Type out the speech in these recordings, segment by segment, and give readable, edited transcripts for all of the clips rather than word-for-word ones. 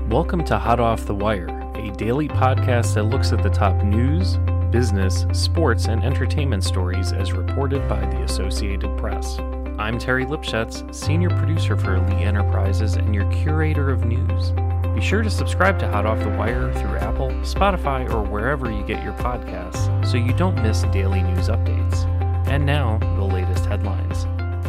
Welcome to Hot Off the Wire, a daily podcast that looks at the top news, business, sports, and entertainment stories as reported by the Associated Press. I'm Terry Lipschutz, senior producer for Elite Enterprises and your curator of news. Be sure to subscribe to Hot Off the Wire through Apple, Spotify, or wherever you get your podcasts so you don't miss daily news updates. And now, the latest headlines.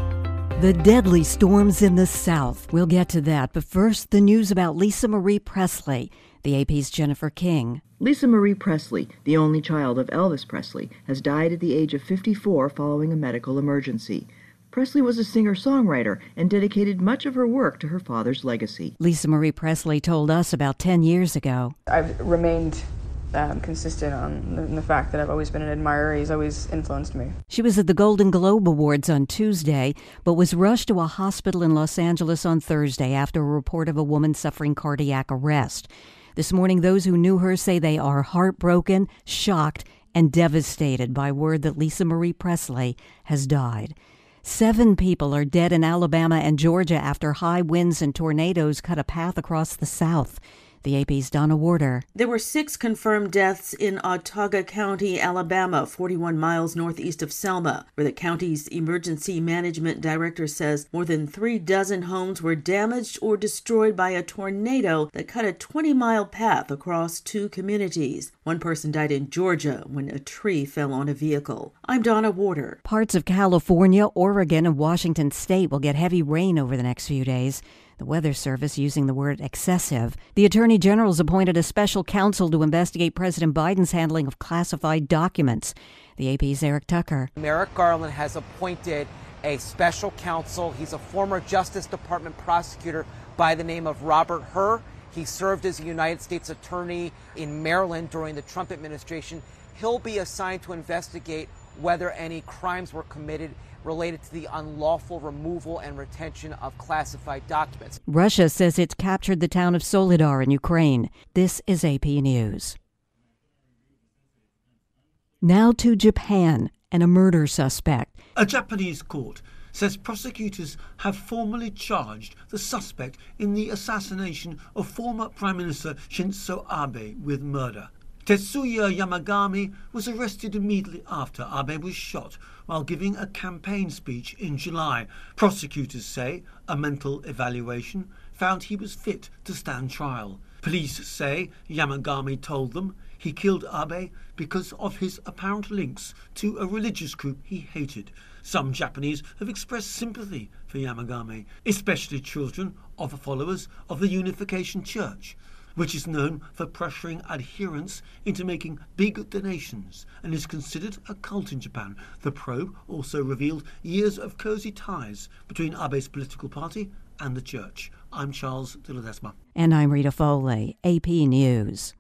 The deadly storms in the South. We'll get to that, but first, the news about Lisa Marie Presley. The AP's Jennifer King. Lisa Marie Presley, the only child of Elvis Presley, has died at the age of 54 following a medical emergency. Presley was a singer-songwriter and dedicated much of her work to her father's legacy. Lisa Marie Presley told us about 10 years ago. I've remained consistent on the fact that I've always been an admirer. He's always influenced me. She was at the Golden Globe Awards on Tuesday, but was rushed to a hospital in Los Angeles on Thursday after a report of a woman suffering cardiac arrest. This morning, those who knew her say they are heartbroken, shocked, and devastated by word that Lisa Marie Presley has died. 7 people are dead in Alabama and Georgia after high winds and tornadoes cut a path across the South. The AP's Donna Warder. There were 6 confirmed deaths in Autauga County, Alabama, 41 miles northeast of Selma, where the county's emergency management director says more than 36 homes were damaged or destroyed by a tornado that cut a 20-mile path across 2 communities. One person died in Georgia when a tree fell on a vehicle. I'm Donna Warder. Parts of California, Oregon, and Washington State will get heavy rain over the next few days. The Weather Service using the word excessive. The Attorney General's appointed a special counsel to investigate President Biden's handling of classified documents. The AP's Eric Tucker. Merrick Garland has appointed a special counsel. He's a former Justice Department prosecutor by the name of Robert Hur. He served as a United States attorney in Maryland during the Trump administration. He'll be assigned to investigate whether any crimes were committed related to the unlawful removal and retention of classified documents. Russia says it's captured the town of Soledar in Ukraine. This is AP News. Now to Japan and a murder suspect. A Japanese court says prosecutors have formally charged the suspect in the assassination of former Prime Minister Shinzo Abe with murder. Tetsuya Yamagami was arrested immediately after Abe was shot while giving a campaign speech in July. Prosecutors say a mental evaluation found he was fit to stand trial. Police say Yamagami told them he killed Abe because of his apparent links to a religious group he hated. Some Japanese have expressed sympathy for Yamagami, especially children of the followers of the Unification Church, which is known for pressuring adherents into making big donations and is considered a cult in Japan. The probe also revealed years of cosy ties between Abe's political party and the church. I'm Charles de Ledesma. And I'm Rita Foley, AP News.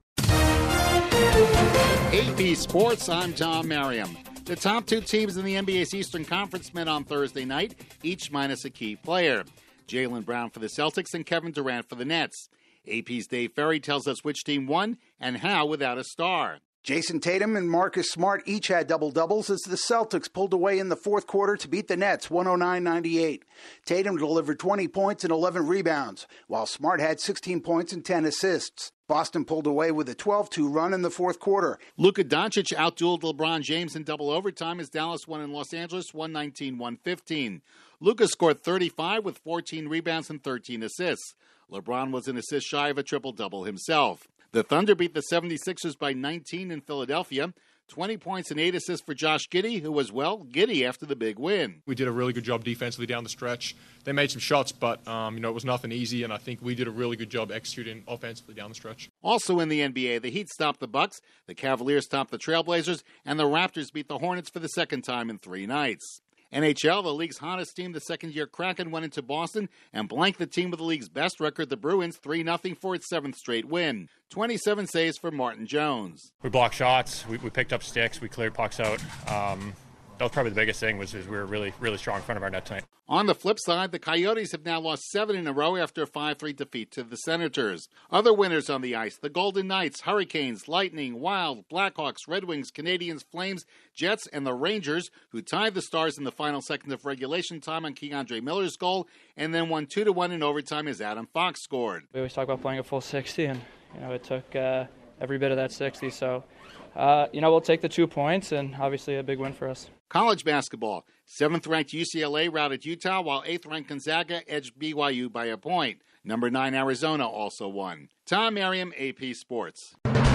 AP Sports, I'm Tom Merriam. The top 2 teams in the NBA's Eastern Conference met on Thursday night, each minus a key player. Jaylen Brown for the Celtics and Kevin Durant for the Nets. AP's Dave Ferry tells us which team won and how without a star. Jason Tatum and Marcus Smart each had double-doubles as the Celtics pulled away in the fourth quarter to beat the Nets 109-98. Tatum delivered 20 points and 11 rebounds, while Smart had 16 points and 10 assists. Boston pulled away with a 12-2 run in the fourth quarter. Luka Doncic outdueled LeBron James in double overtime as Dallas won in Los Angeles 119-115. Luka scored 35 with 14 rebounds and 13 assists. LeBron was an assist shy of a triple-double himself. The Thunder beat the 76ers by 19 in Philadelphia. 20 points and 8 assists for Josh Giddey, who was, giddy after the big win. We did a really good job defensively down the stretch. They made some shots, but it was nothing easy, and I think we did a really good job executing offensively down the stretch. Also in the NBA, the Heat stopped the Bucks, the Cavaliers stopped the Trailblazers, and the Raptors beat the Hornets for the second time in 3 nights. NHL, the league's hottest team, the second-year Kraken, went into Boston and blanked the team with the league's best record, the Bruins, 3-0 for its 7th straight win. 27 saves for Martin Jones. We blocked shots, we picked up sticks, we cleared pucks out. that was probably the biggest thing, was we were really, really strong in front of our net tonight. On the flip side, the Coyotes have now lost 7 in a row after a 5-3 defeat to the Senators. Other winners on the ice, the Golden Knights, Hurricanes, Lightning, Wild, Blackhawks, Red Wings, Canadiens, Flames, Jets, and the Rangers, who tied the Stars in the final seconds of regulation time on Keandre Miller's goal, and then won 2-1 in overtime as Adam Fox scored. We always talk about playing a full 60, and it took every bit of that 60, so we'll take the 2 points, and obviously a big win for us. College basketball. 7th-ranked UCLA routed Utah, while 8th-ranked Gonzaga edged BYU by a point. Number 9 Arizona also won. Tom Merriam, AP Sports.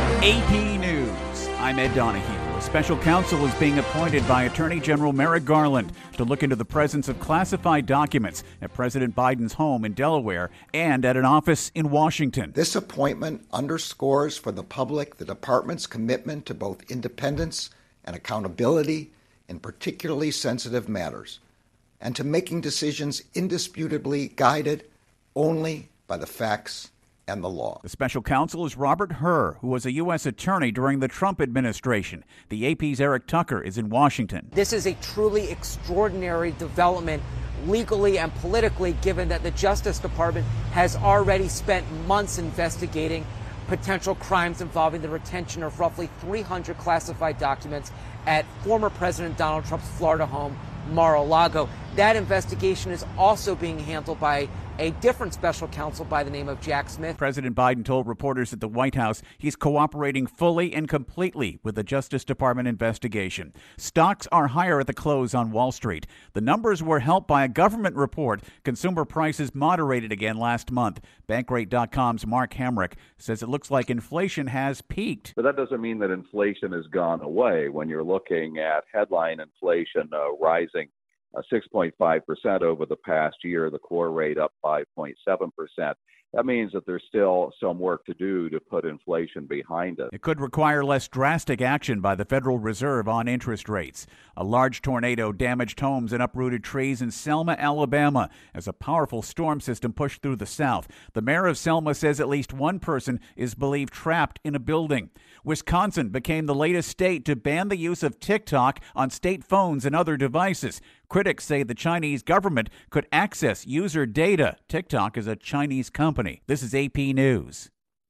AP News. I'm Ed Donahue. A special counsel is being appointed by Attorney General Merrick Garland to look into the presence of classified documents at President Biden's home in Delaware and at an office in Washington. This appointment underscores for the public the department's commitment to both independence and accountability in particularly sensitive matters, and to making decisions indisputably guided only by the facts and the law. The special counsel is Robert Hur, who was a U.S. attorney during the Trump administration. The AP's Eric Tucker is in Washington. This is a truly extraordinary development legally and politically, given that the Justice Department has already spent months investigating potential crimes involving the retention of roughly 300 classified documents at former President Donald Trump's Florida home, Mar-a-Lago. That investigation is also being handled by a different special counsel by the name of Jack Smith. President Biden told reporters at the White House he's cooperating fully and completely with the Justice Department investigation. Stocks are higher at the close on Wall Street. The numbers were helped by a government report. Consumer prices moderated again last month. Bankrate.com's Mark Hamrick says it looks like inflation has peaked. But that doesn't mean that inflation has gone away. When you're looking at headline inflation rising 6.5% over the past year, the core rate up 5.7%. That means that there's still some work to do to put inflation behind us. It could require less drastic action by the Federal Reserve on interest rates. A large tornado damaged homes and uprooted trees in Selma, Alabama, as a powerful storm system pushed through the south. The mayor of Selma says at least one person is believed trapped in a building. Wisconsin became the latest state to ban the use of TikTok on state phones and other devices. Critics say the Chinese government could access user data. TikTok is a Chinese company. This is AP News.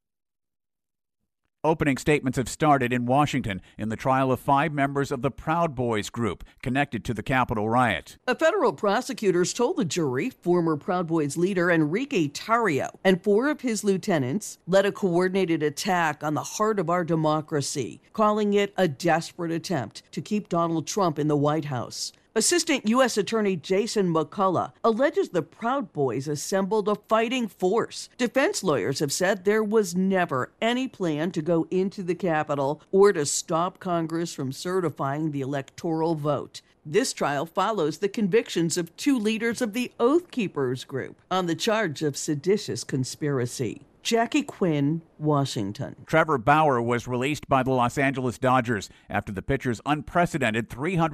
Opening statements have started in Washington in the trial of 5 members of the Proud Boys group connected to the Capitol riot. A federal prosecutors told the jury former Proud Boys leader Enrique Tarrio and 4 of his lieutenants led a coordinated attack on the heart of our democracy, calling it a desperate attempt to keep Donald Trump in the White House. Assistant U.S. Attorney Jason McCullough alleges the Proud Boys assembled a fighting force. Defense lawyers have said there was never any plan to go into the Capitol or to stop Congress from certifying the electoral vote. This trial follows the convictions of 2 leaders of the Oath Keepers group on the charge of seditious conspiracy. Jackie Quinn, Washington. Trevor Bauer was released by the Los Angeles Dodgers after the pitcher's unprecedented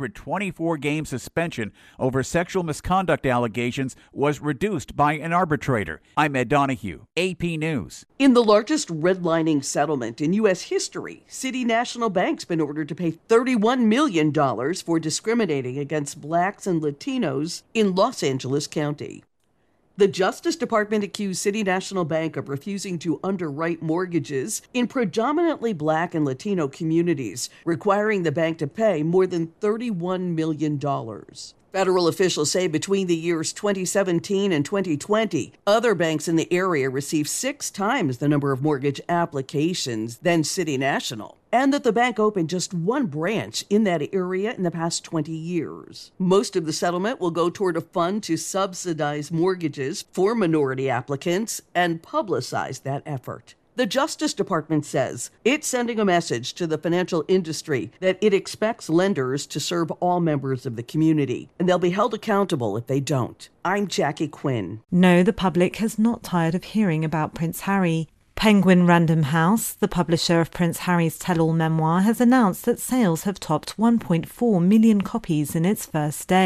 324-game suspension over sexual misconduct allegations was reduced by an arbitrator. I'm Ed Donahue, AP News. In the largest redlining settlement in U.S. history, City National Bank's been ordered to pay $31 million for discriminating against blacks and Latinos in Los Angeles County. The Justice Department accused City National Bank of refusing to underwrite mortgages in predominantly black and Latino communities, requiring the bank to pay more than $31 million. Federal officials say between the years 2017 and 2020, other banks in the area received 6 times the number of mortgage applications than City National, and that the bank opened just 1 branch in that area in the past 20 years. Most of the settlement will go toward a fund to subsidize mortgages for minority applicants and publicize that effort. The Justice Department says it's sending a message to the financial industry that it expects lenders to serve all members of the community, and they'll be held accountable if they don't. I'm Jackie Quinn. No, the public has not tired of hearing about Prince Harry. Penguin Random House, the publisher of Prince Harry's tell-all memoir, has announced that sales have topped 1.4 million copies in its first day.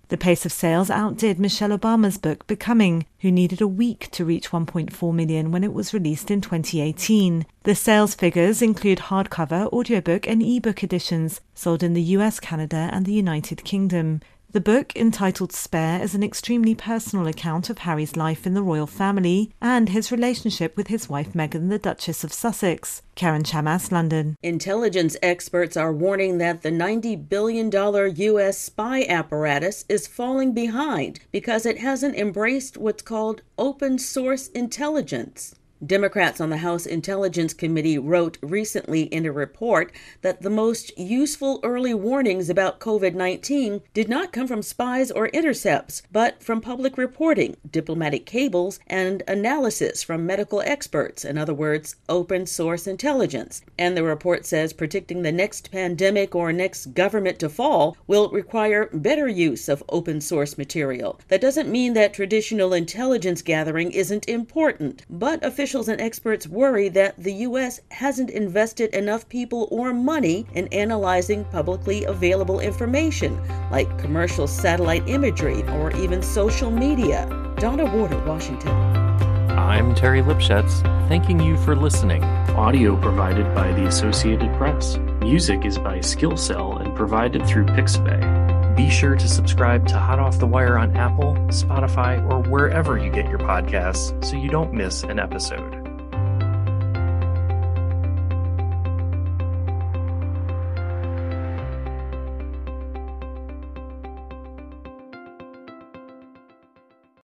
The pace of sales outdid Michelle Obama's book Becoming, who needed a week to reach 1.4 million when it was released in 2018. The sales figures include hardcover, audiobook, and ebook editions sold in the US, Canada, and the United Kingdom. The book, entitled Spare, is an extremely personal account of Harry's life in the royal family and his relationship with his wife Meghan, the Duchess of Sussex. Karen Chamas, London. Intelligence experts are warning that the $90 billion U.S. spy apparatus is falling behind because it hasn't embraced what's called open source intelligence. Democrats on the House Intelligence Committee wrote recently in a report that the most useful early warnings about COVID-19 did not come from spies or intercepts, but from public reporting, diplomatic cables, and analysis from medical experts, in other words, open source intelligence. And the report says predicting the next pandemic or next government to fall will require better use of open source material. That doesn't mean that traditional intelligence gathering isn't important, but officials and experts worry that the U.S. hasn't invested enough people or money in analyzing publicly available information, like commercial satellite imagery or even social media. Donna Warder, Washington. I'm Terry Lipschutz, thanking you for listening. Audio provided by the Associated Press. Music is by SkillCell and provided through Pixabay. Be sure to subscribe to Hot Off the Wire on Apple, Spotify, or wherever you get your podcasts so you don't miss an episode.